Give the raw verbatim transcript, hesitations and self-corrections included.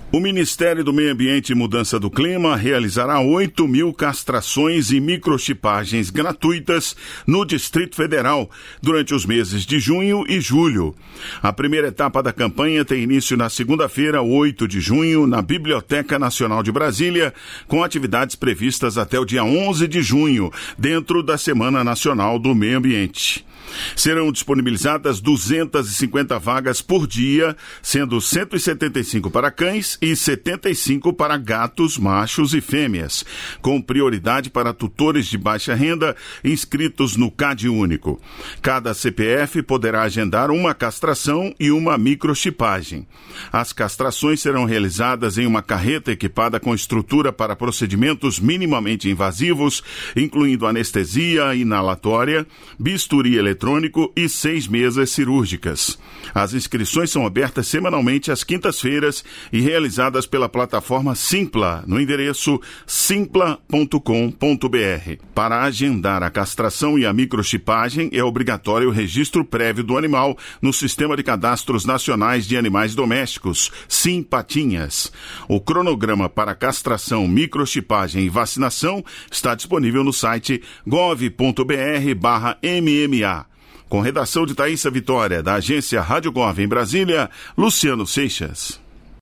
O Ministério do Meio Ambiente e Mudança do Clima realizará oito mil castrações e microchipagens gratuitas no Distrito Federal durante os meses de junho e julho. A primeira etapa da campanha tem início na segunda-feira, oito de junho, na Biblioteca Nacional de Brasília, com atividades previstas até o dia onze de junho, dentro da Semana Nacional do Meio Ambiente. Serão disponibilizadas duzentas e cinquenta vagas por dia, sendo cento e setenta e cinco para cães e setenta e cinco para gatos, machos e fêmeas, com prioridade para tutores de baixa renda inscritos no CAD único. Cada C P F poderá agendar uma castração e uma microchipagem. As castrações serão realizadas em uma carreta equipada com estrutura para procedimentos minimamente invasivos, incluindo anestesia inalatória, bisturi eletrônico e seis mesas cirúrgicas. As inscrições são abertas semanalmente às quintas-feiras e realizadas pela plataforma Simpla, no endereço simpla ponto com ponto b r. Para agendar a castração e a microchipagem, é obrigatório o registro prévio do animal no Sistema de Cadastros Nacionais de Animais Domésticos, SIM-Patinhas. O cronograma para castração, microchipagem e vacinação está disponível no site gov ponto b r barra M M A. Com redação de Thaísa Vitória, da agência Rádio Gov em Brasília, Luciano Seixas.